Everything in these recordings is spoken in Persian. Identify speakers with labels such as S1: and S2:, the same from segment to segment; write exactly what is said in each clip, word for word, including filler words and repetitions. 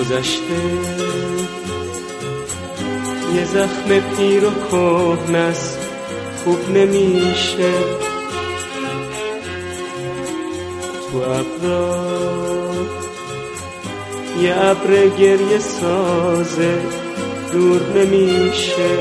S1: گذشته یه زخم پیر و کهنه است، خوب نمیشه تو ابرا یه ابر گریه سازه دور نمیشه،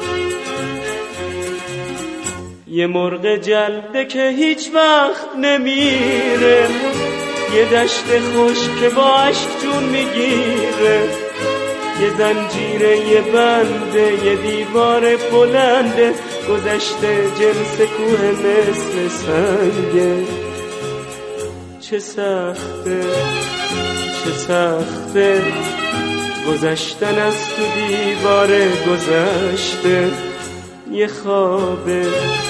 S1: یه مرغ جلده که هیچ وقت نمیره، یه دشت خوش که با عشق جون میگیره، یه زنجیره یه بنده یه دیوار بلنده، گذشته جنس کوه مثل سنگه. چه سخته چه سخته گذشتن از تو دیوار گذشته، یه خوابه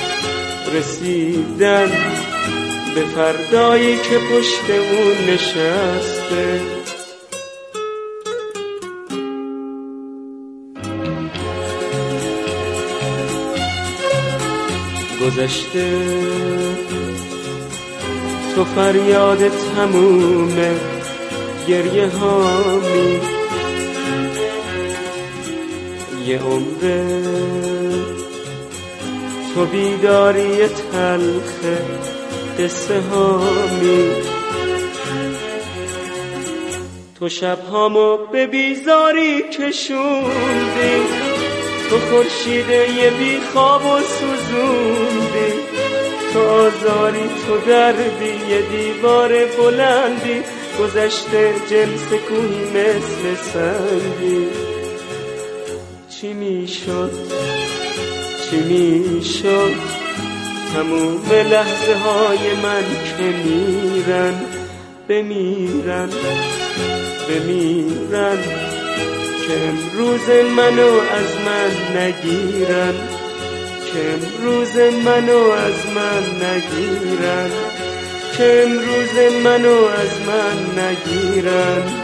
S1: رسیدن به فردایی که پشت اون نشسته. گذشته تو فریاد تمومه گریه هامی، یه عمره تو بیداری تلخ قصه هامی، تو شبهامو به بیزاری کشوندی، تو خورشید یه بی خواب و سوزوندی، تو آزاری تو دردی یه دیوار بلندی، گذشته جنس کوهی مثل سنگی. چی میشد چی میشد تموم لحظه های من که میرن بمیرن بمیرن، که امروز منو از من نگیرن، که امروز منو از من نگیرن، که امروز منو از من نگیرن.